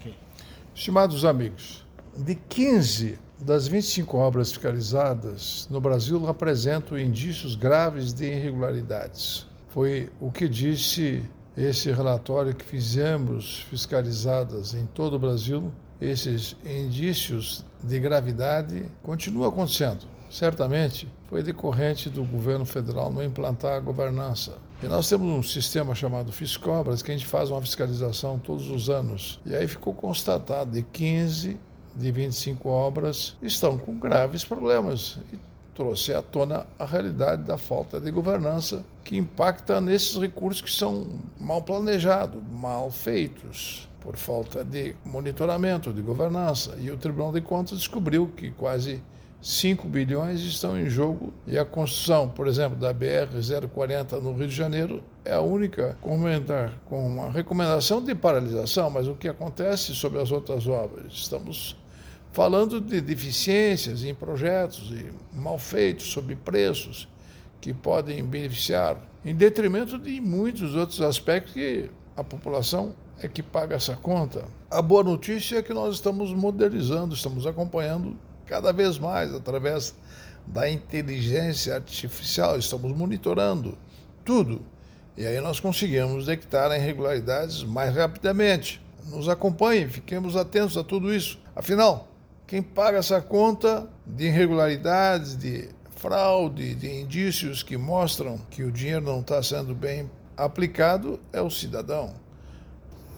Ok. Estimados amigos, de 15 das 25 obras fiscalizadas no Brasil apresentam indícios graves de irregularidades. Foi o que disse esse relatório que fizemos fiscalizadas em todo o Brasil. Esses indícios de gravidade continuam acontecendo. Certamente foi decorrente do governo federal não implantar a governança. E nós temos um sistema chamado Fiscobras, que a gente faz uma fiscalização todos os anos. E aí ficou constatado de 15 de 25 obras estão com graves problemas. E trouxe à tona a realidade da falta de governança que impacta nesses recursos que são mal planejados, mal feitos, por falta de monitoramento, de governança. E o Tribunal de Contas descobriu que quase 5 bilhões estão em jogo e a construção, por exemplo, da BR-040 no Rio de Janeiro é a única com uma recomendação de paralisação, mas o que acontece sobre as outras obras? Estamos falando de deficiências em projetos e mal feitos, sob preços que podem beneficiar, em detrimento de muitos outros aspectos que a população é que paga essa conta. A boa notícia é que nós estamos modernizando, estamos acompanhando cada vez mais através da inteligência artificial, estamos monitorando tudo. E aí nós conseguimos detectar irregularidades mais rapidamente. Nos acompanhem, fiquemos atentos a tudo isso. Afinal, quem paga essa conta de irregularidades, de fraude, de indícios que mostram que o dinheiro não está sendo bem aplicado é o cidadão.